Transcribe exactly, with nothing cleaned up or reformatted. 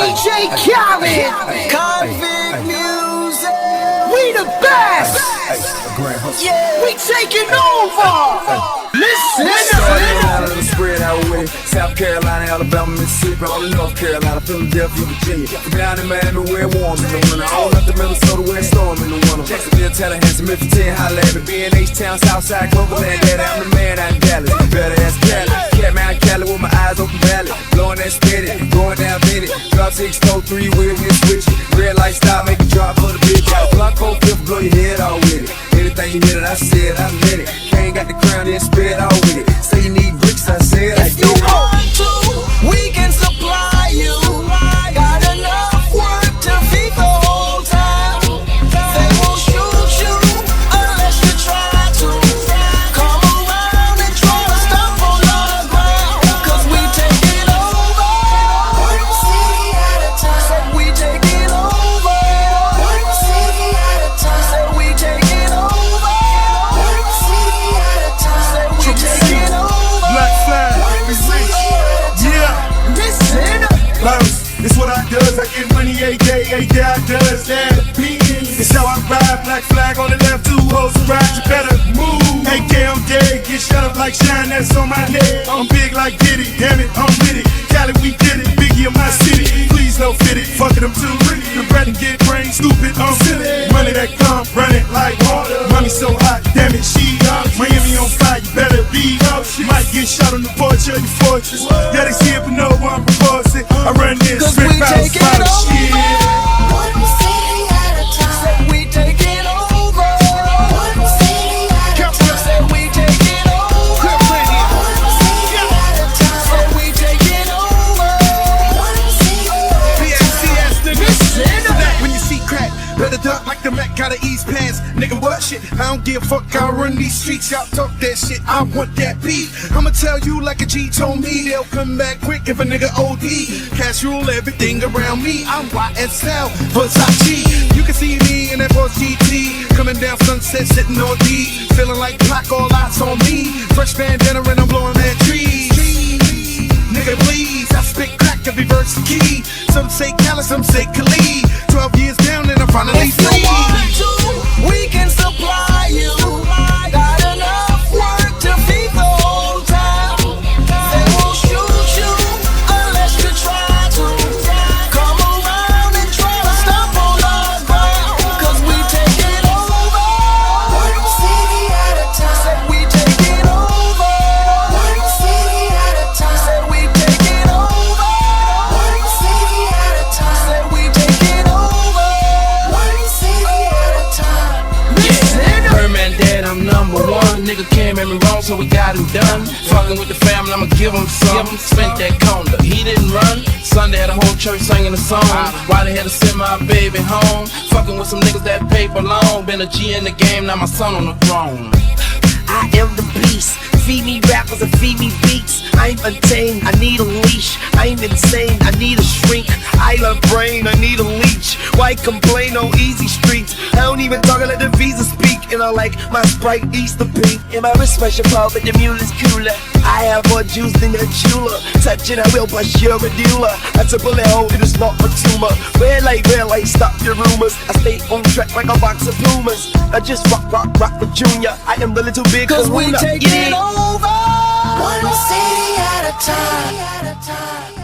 J Khaled, Convict music. we the best. Yeah, We taking over. Listen Carolina, up. the spread out with it. South Carolina, Alabama, Mississippi, all in North Carolina, Philadelphia, Virginia. From down in Miami, where it's warm in the winter. All up to Minnesota, where it's storm in the winter. Jacksonville, Tallahassee, Memphis, ten, holla at me. B and H Town, Southside, Cloverland, Daddy, I'm the man out in Dallas. Better ass Cali, Catman Cali with my eyes open valley. Blowing that steady, going down in it. Drop six, toe three, wheel hit switch it. Red light stop, make it drop for the bitch. Got a block four, fifth, blow your head all with it. Anything you hit it, I said, I let it. Can't got the crown, then spit all with it. Say you need bricks, I said, I if did you it. want to, we can supply you. Got enough work to feed the whole town. They won't shoot you unless you try to. Come around and try to stop on our ground, 'cause we taking over. One city at a time. Said we taking over. One city at a time. Said we taking over. One city at a time. Said we taking over. Black flag, we rich. Yeah, Listen up. bounce. It's what I does. I get money every day, every day I does that. It's how I ride. Black flag on the left, two hoes to ride. You better move. A K I'm dead. Get shut up like shine. That's on my head. I'm big like Diddy. Damn it, I'm with it. Cali, we did it. Biggie in my city. Please don't fit it. Fuck it, I'm too pretty. The bread and get brain stupid. I'm silly. Money that come, run it like water. Money so hot, damn it, she up. Miami on fire, you better be up. You might get shot on the porch of your fortress. Yeah, they see it, but no one reports it. I run this, 'Cause spit we bounce, taking spot over. shit. One city at a time. Said we taking over. One city at a time. Said we taking over. One city at a time. Said we taking over. One city at a time. Listen up. When you see crack, better duck like the Mac got East pants. Nigga, what shit? I don't give a fuck, I run these streets. Y'all talk that shit, I want that beat. I'ma tell you like a G told me, they'll come back quick if a nigga O D. Cash rule everything around me, I'm Y S L, Versace. You can see me in that Porsche G T, coming down Sunset, sitting on D. Feeling like Pac, all eyes on me. Fresh bandana and I'm blowing that trees. Nigga, please, I spit crack every verse key. Some say Cali, some say Khalid. Twelve years down and I'm finally If you free. want to, we can supply you. Got enough work to feed the whole town. They won't shoot you unless you try to. Come around and try to stop on our ground, 'cause we taking over. One city at a time. Said we taking over. One city at a time. Said we taking over. One city at a time. Said we taking over. One city at a time. Listen up. Herman Dad, I'm number one. Nigga came at me wrong, so we got him done. Fucking with the family, I'ma give him some. Spent that corner, he didn't run. Sunday had a whole church singing a song. Why they had to send my baby home? Fucking with some niggas that paper long. Been a G in the game, now my son on the throne. I am the beast. Feed me rappers and feed me beats. I'm untamed, I need a leash. I'm insane, I need a shrink. I love brain, I need a leech. Why complain on easy streets? I don't even talk, I let the visa speak. And I like my Sprite Easter pink. And my wrist special pop, but the mule is cooler. I have more juice than a jeweler. Touching, I will bust your medulla. That's a bullet hole, it is not a tumor. Red light, red light, stop your rumors. I stay on track like a box of Pumas. I just rock, rock, rock with Junior. I am the little big 'Cause we kahuna. taking Yeah. over. One city at a time.